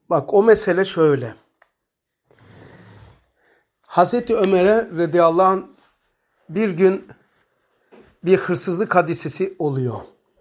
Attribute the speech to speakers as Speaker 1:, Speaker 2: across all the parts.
Speaker 1: Bak o mesele şöyle. Hazreti Ömer'e radıyallahu anh bir gün bir hırsızlık hadisesi oluyor.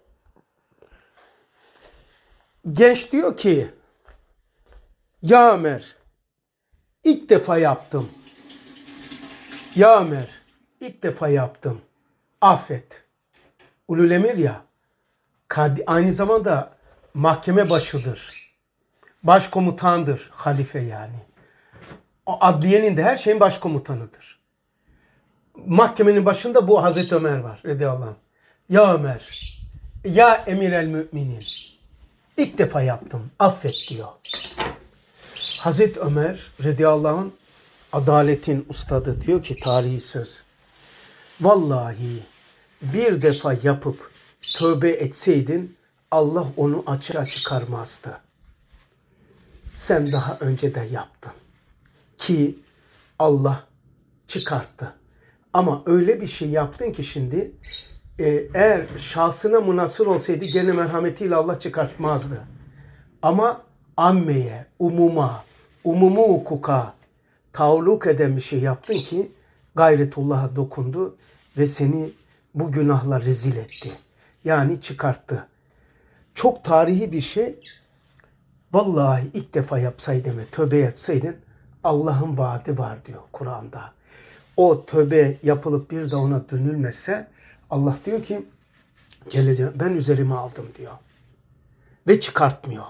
Speaker 1: Genç diyor ki, ya Ömer, ilk defa yaptım. Ya Ömer, ilk defa yaptım. Affet. Ulul emir ya, aynı zamanda mahkeme başıdır. Başkomutandır, halife yani. O adliyenin de her şeyin başkomutanıdır. Mahkemenin başında bu Hazreti Ömer var radıyallahu anh. Ya Ömer, ya emir el müminin, ilk defa yaptım, affet diyor. Hazreti Ömer radıyallahu anh adaletin ustadı, diyor ki tarihi söz. Vallahi bir defa yapıp tövbe etseydin Allah onu açığa çıkarmazdı. Sen daha önce de yaptın ki Allah çıkarttı. Ama öyle bir şey yaptın ki şimdi eğer şahsına münhasır olsaydı gene merhametiyle Allah çıkartmazdı. Ama ammeye, umumu hukuka taalluk eden bir şey yaptın ki gayretullah'a dokundu ve seni bu günahla rezil etti. Yani çıkarttı. Çok tarihi bir şey. Vallahi ilk defa yapsaydın ve tövbe etseydin Allah'ın vaadi var diyor Kur'an'da. O tövbe yapılıp bir de ona dönülmezse Allah diyor ki ben üzerime aldım diyor. Ve çıkartmıyor.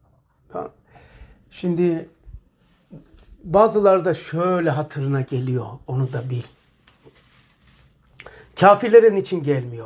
Speaker 1: Şimdi bazıları da şöyle hatırına geliyor. Onu da bil. Kafirlerin için gelmiyor.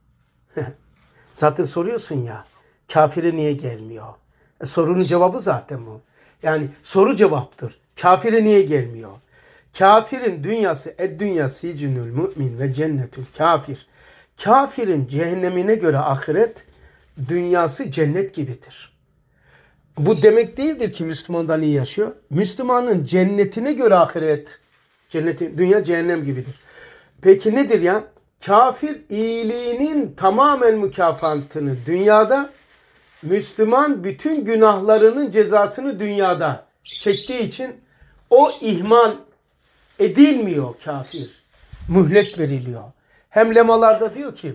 Speaker 1: Zaten soruyorsun ya. Kafire niye gelmiyor? Sorunun cevabı zaten bu. Yani soru cevaptır. Kafire niye gelmiyor? Kafirin dünyası dünya sicnül mümin ve cennetül kafir. Kafirin cehennemine göre ahiret dünyası cennet gibidir. Bu demek değildir ki Müslümandan iyi yaşıyor. Müslümanın cennetine göre ahiret, dünya cehennem gibidir. Peki nedir ya? Kafir iyiliğinin tamamen mükafatını dünyada, Müslüman bütün günahlarının cezasını dünyada çektiği için o ihmal edilmiyor kafir. Mühlet veriliyor. Hem lemalarda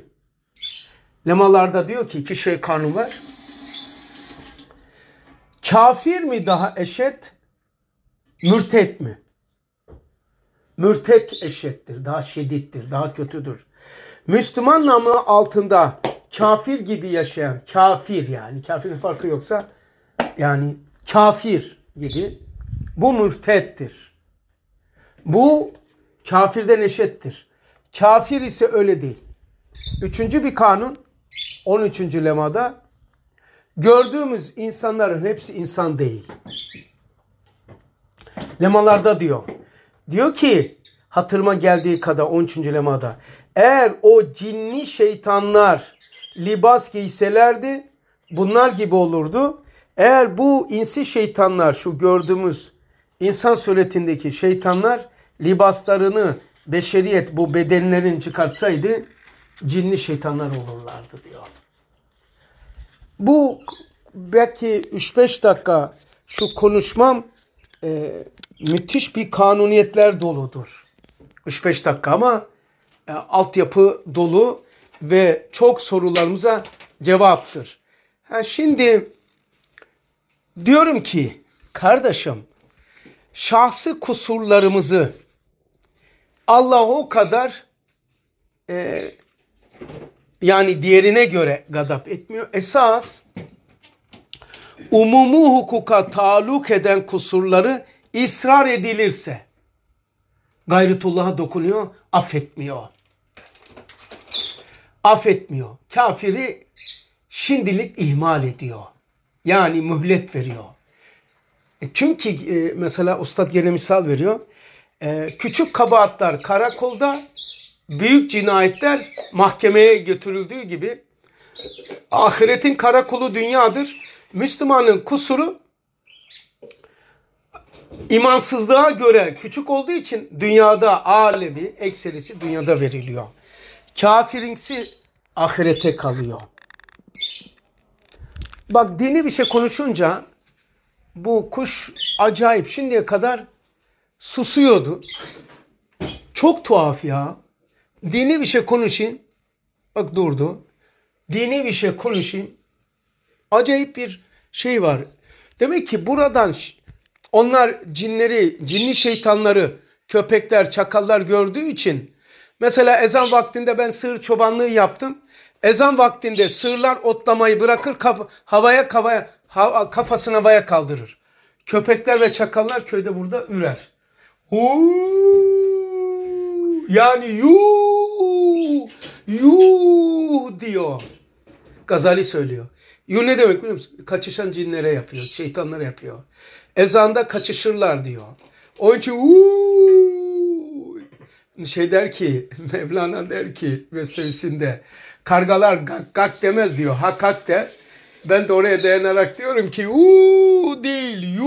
Speaker 1: diyor ki iki şey kanun var. Kafir mi daha eşit, mürtet mi? Mürtet eşittir, daha şiddettir, daha kötüdür. Müslüman namı altında kafir gibi yaşayan, kafir yani, kafirin farkı yoksa, yani kafir gibi, bu mürtettir. Bu kafirden eşittir. Kafir ise öyle değil. Üçüncü bir kanun, 13. lemada, gördüğümüz insanların hepsi insan değil. Lemalarda diyor ki, hatırıma geldiği kadar 13. lemada, eğer o cinni şeytanlar libas giyselerdi bunlar gibi olurdu. Eğer bu insi şeytanlar, şu gördüğümüz insan suretindeki şeytanlar libaslarını beşeriyet bu bedenlerini çıkartsaydı cinni şeytanlar olurlardı diyor. Bu belki 3-5 dakika şu konuşmam müthiş bir kanuniyetler doludur. 3-5 dakika ama altyapı dolu ve çok sorularımıza cevaptır. Şimdi diyorum ki kardeşim, şahsi kusurlarımızı Allah o kadar yani diğerine göre gadap etmiyor. Esas umumu hukuka taalluk eden kusurları ısrar edilirse gayretullah'a dokunuyor, affetmiyor. Kafiri şimdilik ihmal ediyor. Yani mühlet veriyor. Çünkü mesela Ustad gene misal veriyor. Küçük kabahatler karakolda, büyük cinayetler mahkemeye götürüldüğü gibi ahiretin karakolu dünyadır. Müslümanın kusuru imansızlığa göre küçük olduğu için dünyada alemi, ekserisi dünyada veriliyor. Kafirinsi ahirete kalıyor. Bak dini bir şey konuşunca bu kuş acayip, şimdiye kadar susuyordu. Çok tuhaf ya. Dini bir şey konuşayım. Bak durdu. Dini bir şey konuşayım. Acayip bir şey var. Demek ki buradan onlar cinli şeytanları, köpekler, çakallar gördüğü için, mesela ezan vaktinde ben sığır çobanlığı yaptım. Ezan vaktinde sığırlar otlamayı bırakır, kafasını havaya kaldırır. Köpekler ve çakallar köyde burada ürer. Yani yuh diyor. Gazali söylüyor. Yuh ne demek biliyor musun? Kaçışan cinlere yapıyor, şeytanlara yapıyor. Ezanda kaçışırlar diyor. Onun için der ki, Mevlana der ki Vesvesinde, kargalar gak gak demez diyor, hak hak der. Ben de oraya dayanarak diyorum ki değil,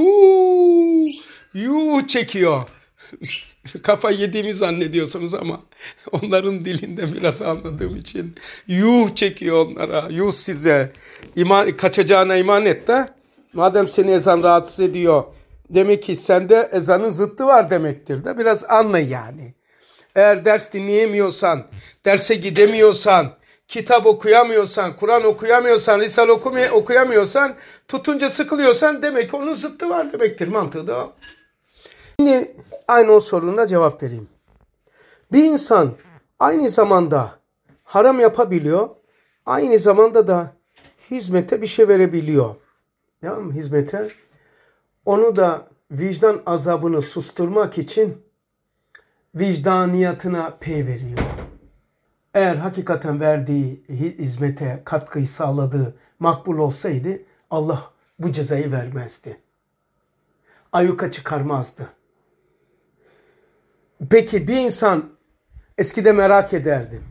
Speaker 1: yuh çekiyor. Kafa yediğimi zannediyorsunuz ama onların dilinde biraz anladığım için yuh çekiyor onlara. Yuh size. Kaçacağına iman et de, madem seni ezan rahatsız ediyor, demek ki sende ezanın zıttı var demektir de, biraz anla yani. Eğer ders dinleyemiyorsan, derse gidemiyorsan, kitap okuyamıyorsan, Kur'an okuyamıyorsan, Risale okuyamıyorsan, tutunca sıkılıyorsan, demek ki onun zıttı var demektir. Mantığı da o. Şimdi aynı o soruna cevap vereyim. Bir insan aynı zamanda haram yapabiliyor, aynı zamanda da hizmete bir şey verebiliyor. Tamam mı? Hizmete. Onu da vicdan azabını susturmak için vicdaniyatına pay veriyor. Eğer hakikaten verdiği hizmete katkıyı sağladığı makbul olsaydı, Allah bu cezayı vermezdi. Ayyuka çıkarmazdı. Peki bir insan, eskide merak ederdim.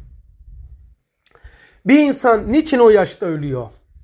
Speaker 1: Bir insan niçin o yaşta ölüyor?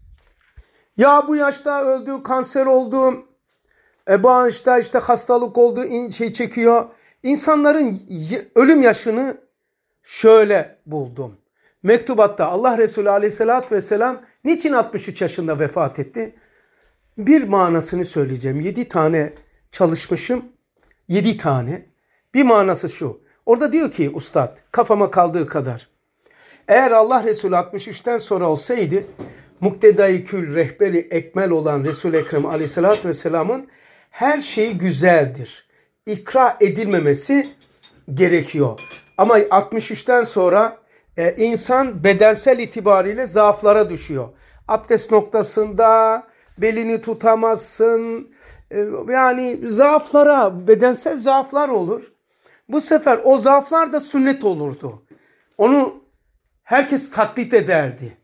Speaker 1: Ya bu yaşta öldü, kanser oldu, bu yaşta işte hastalık oldu, şey çekiyor. İnsanların ölüm yaşını şöyle buldum. Mektubatta Allah Resulü Aleyhisselatü Vesselam niçin 63 yaşında vefat etti? Bir manasını söyleyeceğim. 7 tane çalışmışım. 7 tane. Bir manası şu. Orada diyor ki ustad, kafama kaldığı kadar. Eğer Allah Resulü 63'ten sonra olsaydı, muktedai kül rehberi ekmel olan Resul-i Ekrem Aleyhisselatü Vesselam'ın her şeyi güzeldir. İkra edilmemesi gerekiyor. Ama 63'ten sonra insan bedensel itibariyle zaaflara düşüyor. Abdest noktasında belini tutamazsın. Yani zaaflara, bedensel zaaflar olur. Bu sefer o zaaflar da sünnet olurdu. Onu herkes taklit ederdi.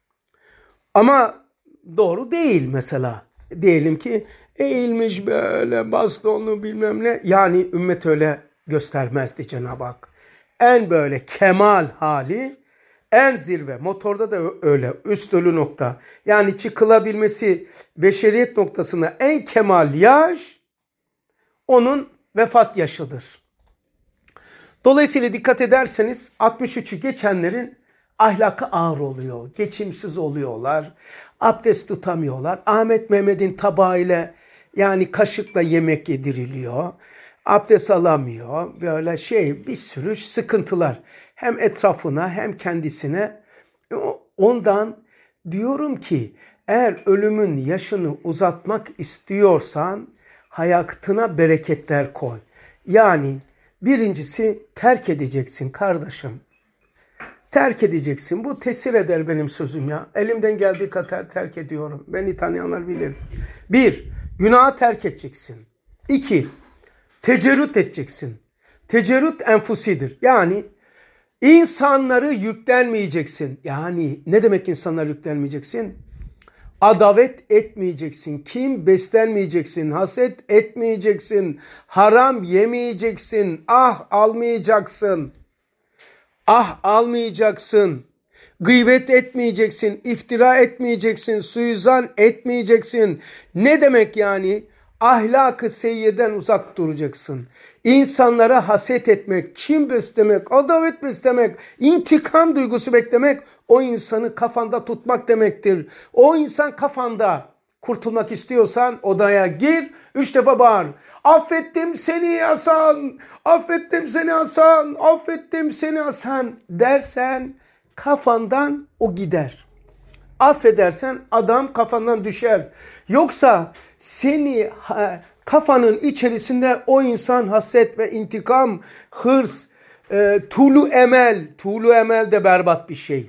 Speaker 1: Ama doğru değil mesela. Diyelim ki eğilmiş böyle bastonlu bilmem ne. Yani ümmet öyle göstermezdi Cenab-ı Hak. En böyle kemal hali, en zirve. Motorda da öyle. Üst ölü nokta. Yani çıkılabilmesi beşeriyet noktasına en kemal yaş onun vefat yaşıdır. Dolayısıyla dikkat ederseniz 63'ü geçenlerin ahlakı ağır oluyor. Geçimsiz oluyorlar. Abdest tutamıyorlar. Ahmet Mehmet'in tabağıyla, yani kaşıkla yemek yediriliyor. Abdest alamıyor. Böyle bir sürü sıkıntılar. Hem etrafına hem kendisine. Ondan diyorum ki, eğer ölümün yaşını uzatmak istiyorsan hayatına bereketler koy. Yani birincisi terk edeceksin kardeşim. Terk edeceksin. Bu tesir eder benim sözüm ya. Elimden geldiği kadar terk ediyorum. Beni tanıyanlar bilir. 1. Günahı terk edeceksin. 2. Tecerrüt edeceksin. Tecerrüt enfusidir. Yani insanları yüklenmeyeceksin. Yani ne demek insanları yüklenmeyeceksin? Adavet etmeyeceksin. Kin beslenmeyeceksin. Haset etmeyeceksin. Haram yemeyeceksin. Almayacaksın. Almayacaksın. Gıybet etmeyeceksin. İftira etmeyeceksin. Suizan etmeyeceksin. Ne demek yani? Ahlak-ı seyyeden uzak duracaksın. İnsanlara haset etmek, kin beslemek, adavet beslemek, intikam duygusu beklemek, o insanı kafanda tutmak demektir. O insan kafanda Kurtulmak istiyorsan odaya gir, 3 defa bağır. Affettim seni Hasan, affettim seni Hasan, affettim seni Hasan dersen kafandan o gider. Affedersen adam kafandan düşer. Yoksa seni kafanın içerisinde o insan haset ve intikam, hırs, tuğlu emel de berbat bir şey.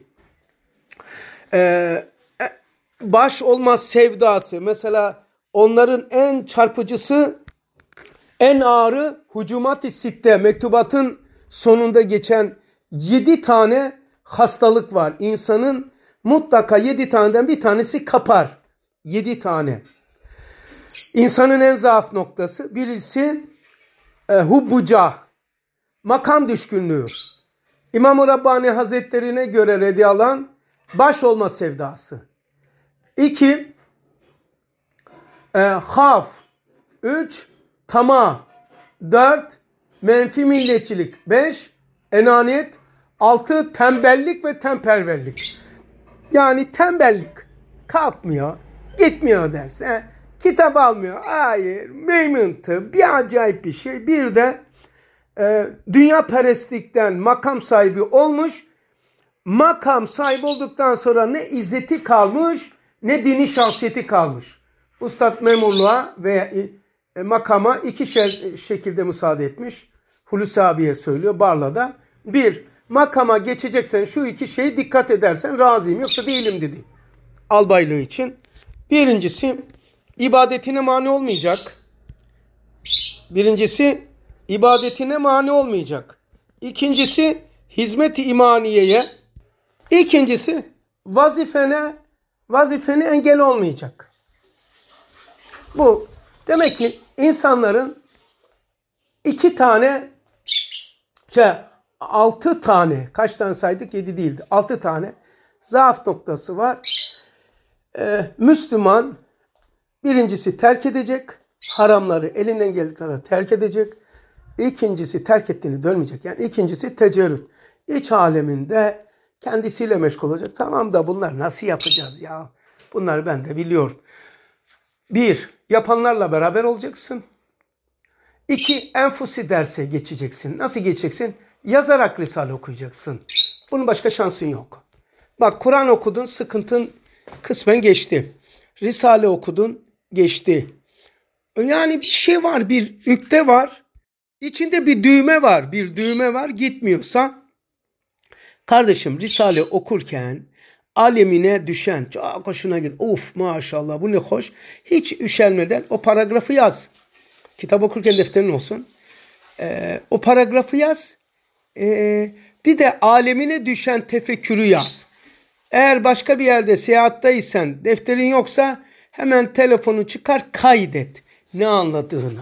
Speaker 1: Baş olmaz sevdası. Mesela onların en çarpıcısı, en ağırı Hucumat-ı Sitte, mektubatın sonunda geçen 7 tane hastalık var. İnsanın mutlaka 7 taneden bir tanesi kapar. 7 tane. İnsanın en zaaf noktası. Birisi hubbucah, makam düşkünlüğü. İmam-ı Rabbani Hazretlerine göre radıyallahu anh, baş olma sevdası. 2 haf. 3 tamah. 4 menfi milliyetçilik. 5 enaniyet. 6 tembellik ve temperverlik. Yani tembellik. Kalkmıyor, gitmiyor derse, kitap almıyor. Hayır, meymentı, bir acayip bir şey. Bir de dünya perestlikten makam sahibi olmuş. Makam sahibi olduktan sonra ne izzeti kalmış, ne dini şahsiyeti kalmış. Üstad memurluğa ve makama 2 şekilde müsaade etmiş. Hulusi abiye söylüyor Barla'da. 1, makama geçeceksen şu 2 şeye dikkat edersen razıyım, yoksa değilim dedi. Albaylığı için. Birincisi ibadetine mani olmayacak. İbadetine mani olmayacak. İkincisi hizmet-i imaniyeye. İkincisi vazifene engel olmayacak. Bu demek ki insanların 6 tane, kaç tane saydık? 7 değildi. 6 tane zaaf noktası var. Müslüman birincisi terk edecek. Haramları elinden geldiği kadar terk edecek. İkincisi terk ettiğini dönmeyecek. Yani ikincisi tecerrüt. İç aleminde kendisiyle meşgul olacak. Tamam da bunlar nasıl yapacağız ya? Bunları ben de biliyorum. 1, yapanlarla beraber olacaksın. 2, enfusi derse geçeceksin. Nasıl geçeceksin? Yazarak Risale okuyacaksın. Bunun başka şansın yok. Bak, Kur'an okudun, sıkıntın kısmen geçti. Risale okudun, geçti. Yani bir şey var, bir ükte var. İçinde bir düğme var. Bir düğme var, gitmiyorsa kardeşim Risale okurken alemine düşen, çok hoşuna gidiyor. Of maşallah bu ne hoş. Hiç üşenmeden o paragrafı yaz. Kitap okurken defterin olsun. O paragrafı yaz. Bir de alemine düşen tefekkürü yaz. Eğer başka bir yerde seyahatteysen, defterin yoksa hemen telefonu çıkar, kaydet ne anladığını.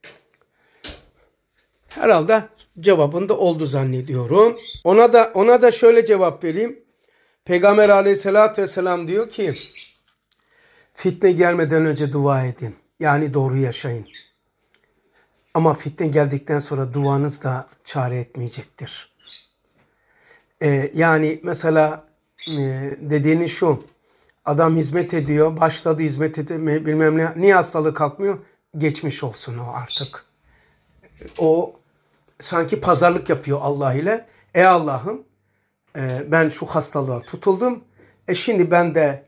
Speaker 1: Herhalde cevabında oldu zannediyorum. Ona da şöyle cevap vereyim. Peygamber Aleyhisselatü Vesselam diyor ki, fitne gelmeden önce dua edin. Yani doğru yaşayın. Ama fitne geldikten sonra duanız da çare etmeyecektir. Yani mesela dediğiniz şu, adam hizmet ediyor, başladı hizmet etmeye, bilmem ne, niye hastalığı kalkmıyor? Geçmiş olsun o artık. O sanki pazarlık yapıyor Allah ile. Allah'ım ben şu hastalığa tutuldum. Şimdi ben de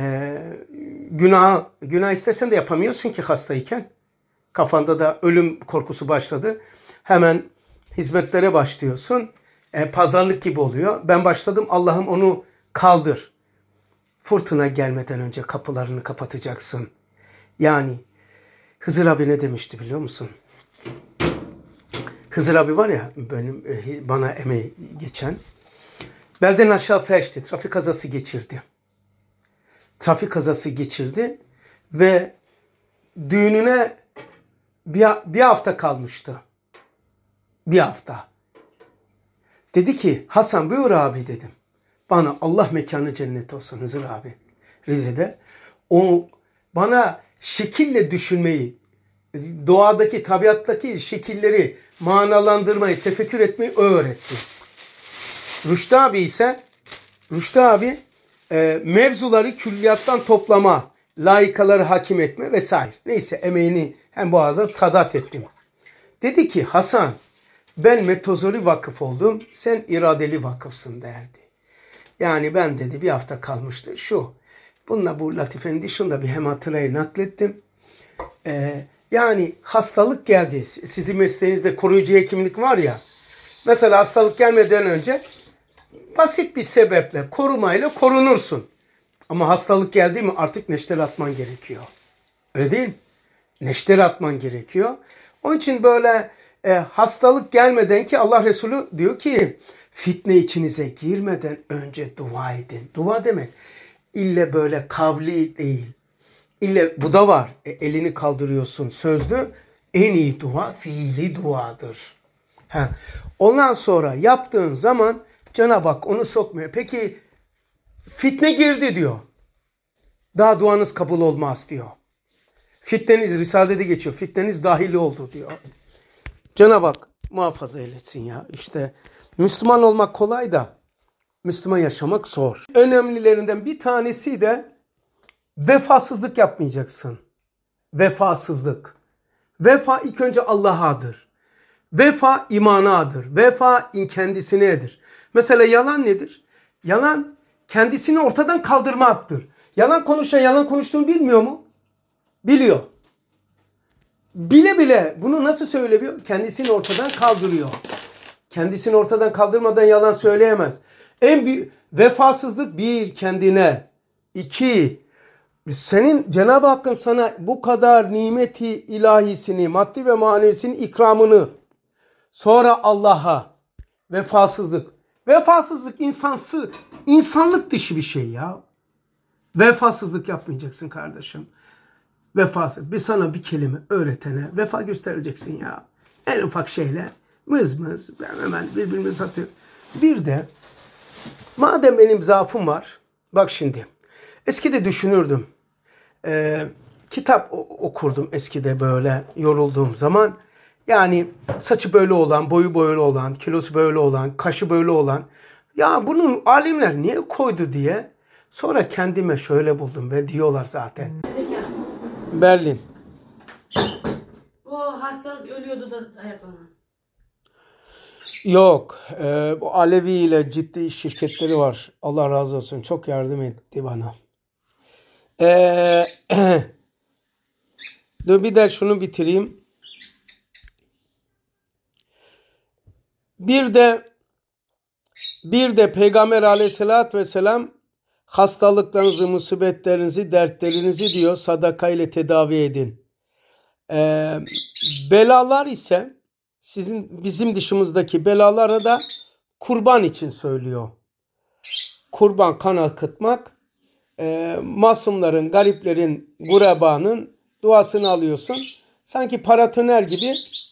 Speaker 1: günah istesen de yapamıyorsun ki hastayken. Kafanda da ölüm korkusu başladı. Hemen hizmetlere başlıyorsun. Pazarlık gibi oluyor. Ben başladım, Allah'ım onu kaldır. Fırtına gelmeden önce kapılarını kapatacaksın. Yani Hızır abi ne demişti biliyor musun? Hızır abi var ya, bana emeği geçen. Belden aşağı felçti. Trafik kazası geçirdi. Ve düğününe bir hafta kalmıştı. Bir hafta. Dedi ki, Hasan buyur abi dedim. Bana Allah mekanı cennet olsun Hızır abi. Rize'de. O bana şekille düşünmeyi, doğadaki, tabiattaki şekilleri manalandırmayı, tefekkür etmeyi öğretti. Rüştü abi mevzuları külliyattan toplama, laikaları hakim etme vesaire. Neyse emeğini hem boğazda tadat ettim. Dedi ki Hasan ben metozori vakıf oldum, sen iradeli vakıfsın derdi. Yani ben dedi bir hafta kalmıştı şu. Bununla bu latifenin dışında bir hem hatırayı naklettim. Yani hastalık geldi. Sizin mesleğinizde koruyucu hekimlik var ya. Mesela hastalık gelmeden önce basit bir sebeple, korumayla korunursun. Ama hastalık geldi mi artık neşter atman gerekiyor. Öyle değil mi? Neşter atman gerekiyor. Onun için böyle hastalık gelmeden ki Allah Resulü diyor ki fitne içinize girmeden önce dua edin. Dua demek ille böyle kavli değil. İlle bu da var. Elini kaldırıyorsun sözlü. En iyi dua fiili duadır. Ondan sonra yaptığın zaman Cenab-ı Hak onu sokmuyor. Peki fitne girdi diyor. Daha duanız kabul olmaz diyor. Fitneniz Risale'de geçiyor. Fitneniz dahili oldu diyor. Cenab-ı Hak muhafaza eylesin ya. İşte Müslüman olmak kolay da Müslüman yaşamak zor. Önemlilerinden bir tanesi de vefasızlık yapmayacaksın. Vefasızlık. Vefa ilk önce Allah'adır. Vefa imanadır. Vefa kendisinedir. Mesela yalan nedir? Yalan kendisini ortadan kaldırmaktır. Yalan konuşan yalan konuştuğunu bilmiyor mu? Biliyor. Bile bile bunu nasıl söylemiyor? Kendisini ortadan kaldırıyor. Kendisini ortadan kaldırmadan yalan söyleyemez. En büyük vefasızlık bir kendine. İki, senin Cenab-ı Hakk'ın sana bu kadar nimeti ilahisini, maddi ve manevisini ikramını sonra Allah'a vefasızlık. Vefasızlık insanlık dışı bir şey ya. Vefasızlık yapmayacaksın kardeşim. Vefasız. Bir sana bir kelime öğretene vefa göstereceksin ya. En ufak şeyle mız hemen birbirimizi satıyor. Bir de madem benim zaafım var. Bak şimdi. Eskide düşünürdüm. Kitap okurdum eskide böyle yorulduğum zaman. Yani saçı böyle olan, boyu böyle olan, kilosu böyle olan, kaşı böyle olan. Ya bunu alimler niye koydu diye. Sonra kendime şöyle buldum ve diyorlar zaten. Berlin.
Speaker 2: O hastalık ölüyordu da ayaklanan.
Speaker 1: Yok. Bu Alevi ile ciddi şirketleri var. Allah razı olsun. Çok yardım etti bana. Dur bir de şunu bitireyim. Bir de Peygamber aleyhissalatü vesselam hastalıklarınızı, musibetlerinizi, dertlerinizi diyor sadaka ile tedavi edin. Belalar ise bizim dışımızdaki belalara da kurban için söylüyor. Kurban, kan akıtmak, masumların, gariplerin, gurebanın duasını alıyorsun. Sanki paratoner gibi.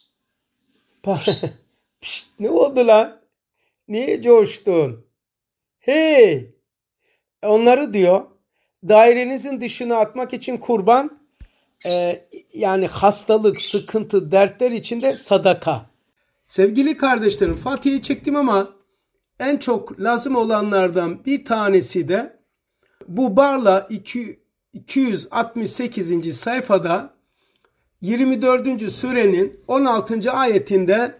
Speaker 1: Pişt, ne oldu lan? Niye coştun? Hey! Onları diyor dairenizin dışına atmak için kurban, yani hastalık, sıkıntı, dertler içinde sadaka. Sevgili kardeşlerim, Fatiha'yı çektim ama en çok lazım olanlardan bir tanesi de bu Barla 268. sayfada 24. surenin 16. ayetinde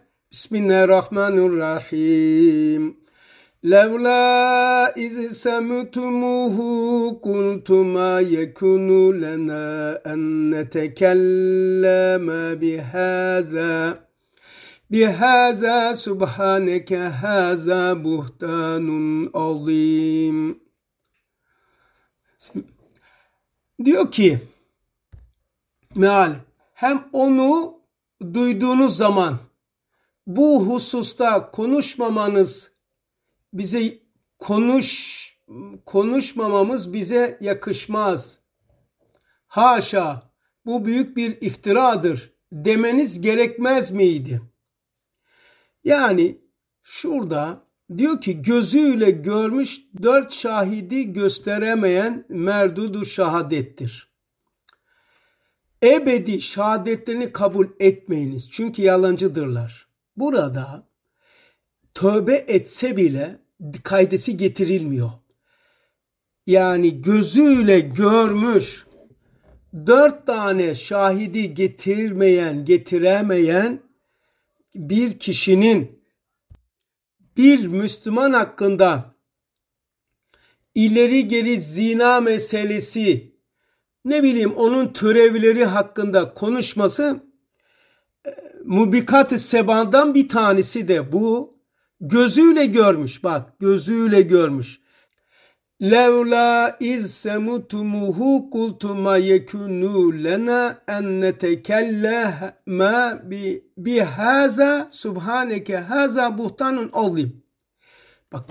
Speaker 1: Bismillahirrahmanirrahim. Levla iz semutumuhu kultum ma yekunu lena en netekelleme bihaza subhaneke haza buhtanun azim. Diyor ki meal, hem onu duyduğunuz zaman bu hususta konuşmamamız bize yakışmaz. Haşa, bu büyük bir iftiradır demeniz gerekmez miydi? Yani şurada diyor ki gözüyle görmüş 4 şahidi gösteremeyen merdudu şahadettir. Ebedi şahadetlerini kabul etmeyiniz çünkü yalancıdırlar. Burada tövbe etse bile kaydesi getirilmiyor. Yani gözüyle görmüş 4 tane şahidi getiremeyen bir kişinin bir Müslüman hakkında ileri geri zina meselesi, ne bileyim onun türevleri hakkında konuşması, mubikat-ı sebandan bir tanesi de bu. Gözüyle görmüş, bak gözüyle görmüş. Levla iz semutumuhu kultuma yekunu lena en netekelleme bi haza subhaneke haza buhtanun azim. Bak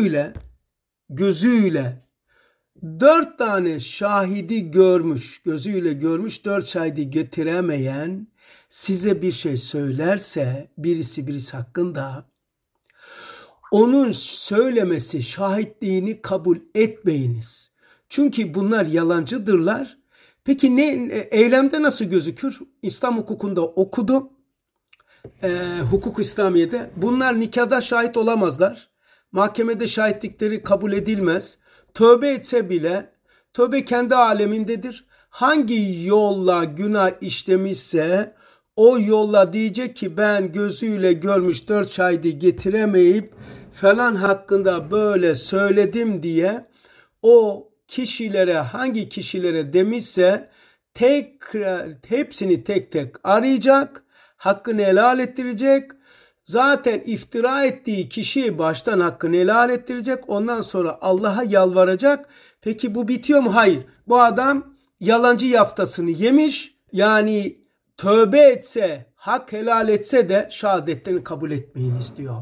Speaker 1: gözüyle 4 tane şahidi görmüş, gözüyle görmüş, 4 şahidi getiremeyen size bir şey söylerse birisi hakkında, onun söylemesi, şahitliğini kabul etmeyiniz. Çünkü bunlar yalancıdırlar. Peki eylemde nasıl gözükür? İslam hukukunda okudum. Hukuk İslamiye'de. Bunlar nikahda şahit olamazlar. Mahkemede şahitlikleri kabul edilmez. Tövbe etse bile, tövbe kendi alemindedir. Hangi yolla günah işlemişse o yolla diyecek ki ben gözüyle görmüş 4 şahidi getiremeyip falan hakkında böyle söyledim diye o kişilere, hangi kişilere demişse hepsini tek tek arayacak, hakkını helal ettirecek. Zaten iftira ettiği kişiyi baştan hakkını helal ettirecek. Ondan sonra Allah'a yalvaracak. Peki bu bitiyor mu? Hayır. Bu adam yalancı yaftasını yemiş. Yani tövbe etse, hak helal etse de şehadetlerini kabul etmeyiniz diyor.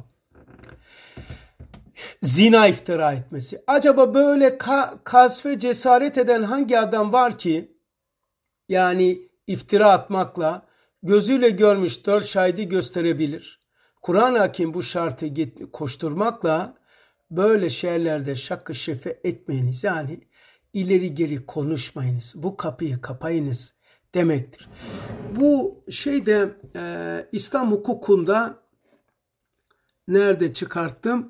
Speaker 1: Zina iftira etmesi. Acaba böyle kasve cesaret eden hangi adam var ki? Yani iftira atmakla gözüyle görmüş 4 şahidi gösterebilir. Kur'an-ı Hakim bu şartı koşturmakla böyle şeylerde şakı şefe etmeyiniz. Yani ileri geri konuşmayınız. Bu kapıyı kapayınız demektir. Bu şeyde İslam hukukunda nerede çıkarttım?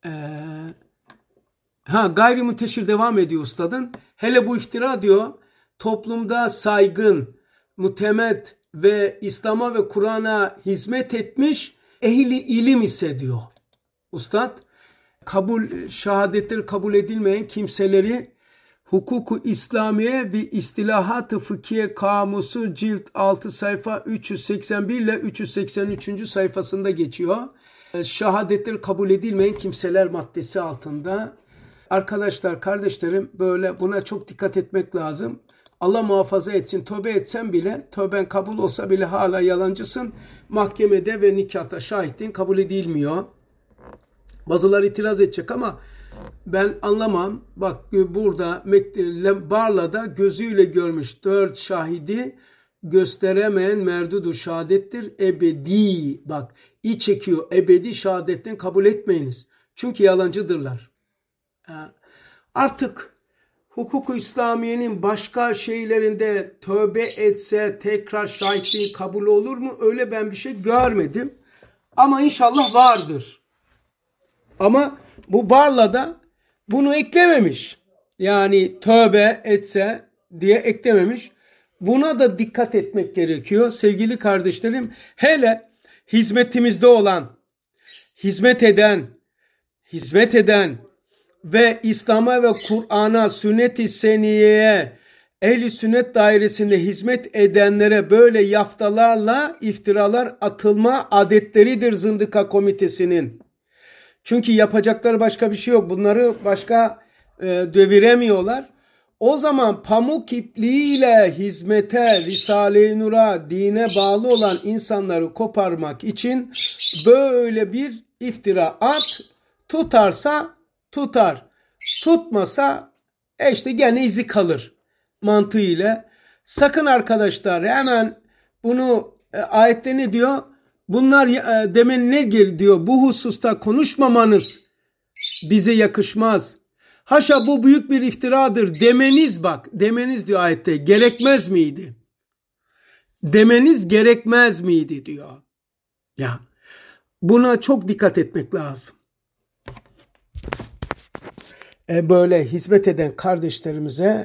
Speaker 1: Gayrimunteşir devam ediyor ustadın. Hele bu iftira diyor toplumda saygın, mutemet ve İslam'a ve Kur'an'a hizmet etmiş ehli ilim ise diyor ustad, şehadetleri kabul edilmeyen kimseleri Hukuku İslamiye ve İstilahat-ı Fıkhiye Kamusu cilt 6 sayfa 381 ile 383. sayfasında geçiyor. Şehadetleri kabul edilmeyen kimseler maddesi altında. Arkadaşlar, kardeşlerim, böyle buna çok dikkat etmek lazım. Allah muhafaza etsin, tövbe etsen bile, tövben kabul olsa bile hala yalancısın. Mahkemede ve nikahta şahitliğin kabul edilmiyor. Bazıları itiraz edecek ama ben anlamam. Bak burada Barla'da gözüyle görmüş 4 şahidi gösteremeyen merdudu şehadettir. Ebedi, bak çekiyor, ebedi şehadetten kabul etmeyiniz. Çünkü yalancıdırlar. Artık hukuku İslamiye'nin başka şeylerinde tövbe etse tekrar şahitliği kabul olur mu? Öyle ben bir şey görmedim. Ama inşallah vardır. Ama bu Barla'da bunu eklememiş. Yani tövbe etse diye eklememiş. Buna da dikkat etmek gerekiyor sevgili kardeşlerim. Hele hizmetimizde olan, hizmet eden ve İslam'a ve Kur'an'a, sünnet-i seniyeye, ehl-i sünnet dairesinde hizmet edenlere böyle yaftalarla iftiralar atılma adetleridir zındıka komitesinin. Çünkü yapacakları başka bir şey yok. Bunları başka deviremiyorlar. O zaman pamuk ipliğiyle hizmete, Risale-i Nur'a, dine bağlı olan insanları koparmak için böyle bir iftira at. Tutarsa tutar. Tutmasa işte gene izi kalır mantığıyla. Sakın arkadaşlar, hemen bunu ayette ne diyor? Bunlar demen ne diyor? Bu hususta konuşmamanız bize yakışmaz. Haşa, bu büyük bir iftiradır demeniz, bak demeniz diyor ayette, gerekmez miydi? Demeniz gerekmez miydi diyor. Ya buna çok dikkat etmek lazım. Böyle hizmet eden kardeşlerimize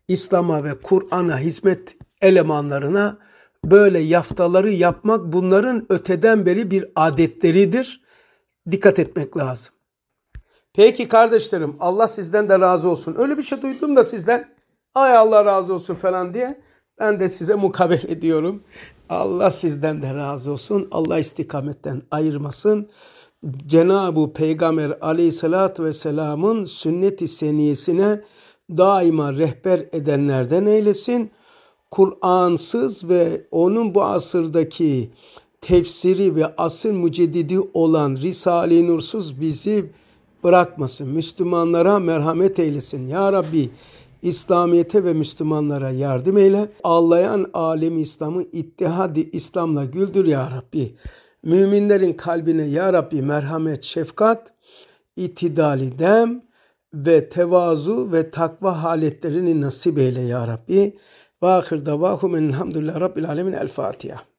Speaker 1: İslam'a ve Kur'an'a hizmet elemanlarına böyle yaftaları yapmak bunların öteden beri bir adetleridir. Dikkat etmek lazım. Peki kardeşlerim, Allah sizden de razı olsun. Öyle bir şey duydum da sizden, ay Allah razı olsun falan diye ben de size mukabele ediyorum. Allah sizden de razı olsun. Allah istikametten ayırmasın. Cenab-ı Peygamber aleyhissalatü vesselamın sünnet-i seniyesine daima rehber edenlerden eylesin. Kur'ansız ve onun bu asırdaki tefsiri ve asıl müceddidi olan Risale-i Nur'suz bizi bırakmasın. Müslümanlara merhamet eylesin. Ya Rabbi, İslamiyete ve Müslümanlara yardım eyle. Ağlayan alem İslam'ı ittihad-i İslam'la güldür ya Rabbi. Müminlerin kalbine ya Rabbi merhamet, şefkat, itidali dem ve tevazu ve takva haletlerini nasip eyle ya Rabbi. Ve ahir davahum elhamdülillahi rabbil alemin. El Fatiha.